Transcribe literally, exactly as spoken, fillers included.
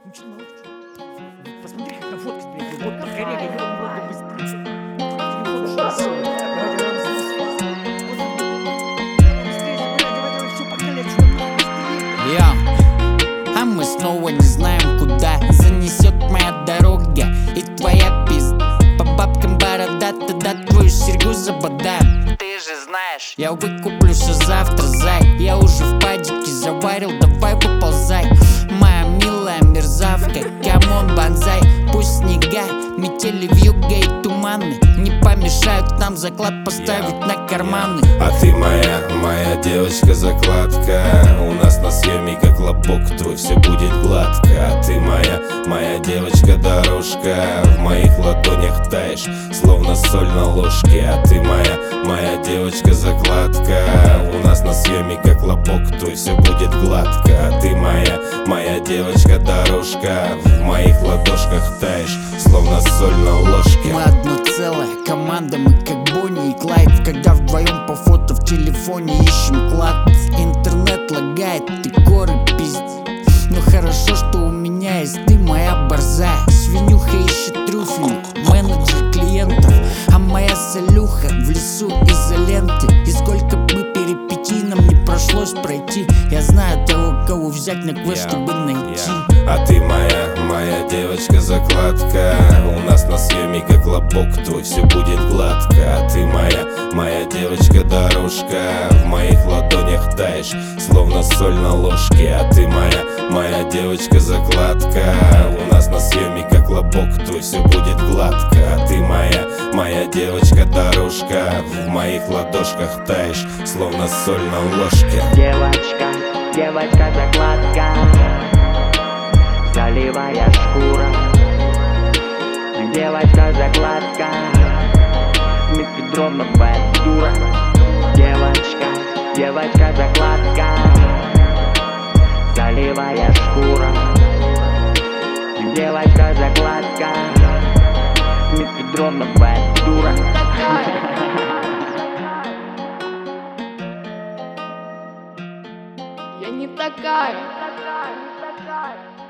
Ничего не научишься. Посмотри, как на фотке, блядь, вот коллега, ебаный быстрее. Телефон ушел. Давай, давай, быстрее, давай, давай, все, погнали отсюда, нахуй, быстрее. Йо, а мы снова не знаем, куда занесет моя дорога и твоя пизда. По бабкам бородата, да твою серьгу забодаем. Ты же знаешь, я выкуплюсь завтра, зай. Я уже в падике заварил, давай выползай. Моя милая мерзавка, камон, банзай. Пусть снега, метели, вьюга и туманы не помешают нам заклад поставить на карманы. А ты моя, моя девочка-закладка. У нас на съеме как лобок твой, все будет гладко. А ты моя, моя девочка-дорожка. В моих ладонях таешь, словно соль на ложке. А ты моя, моя девочка-закладка. У нас на съеме как лобок твой, все будет гладко. А ты моя, моя девочка-дорожка. В моих ладошках таешь, словно соль на ложке. Мы одно целое, команда, мы как Бонни и Клайд. Когда вдвоем по фото в телефоне ищем клад. Интернет лагает, ты горы пиздец. Но хорошо, что у меня есть ты, моя борзая. Свинюха ищет трюфели, менеджер клиентов. А моя солюха в лесу изоленты. И сколько бы перипетий нам не пришлось пройти. Я знаю того, кого взять на квест, чтобы найти. А ты моя, моя девочка-закладка. У нас на съеме как лобок твой, все будет гладко. А ты моя, моя девочка-дорожка. В моих ладонях таешь, словно соль на ложке. А ты моя, моя девочка-закладка. У нас на съеме как лобок твой, все будет гладко. А ты моя, моя девочка-дорожка. В моих ладошках таешь, словно соль на ложке. Девочка, девочка-закладка, заливая шкура. Девочка-закладка, мефедроновая дура. Девочка, девочка-закладка, заливая шкура. Девочка-закладка, мефедроновая дура. Я не такая.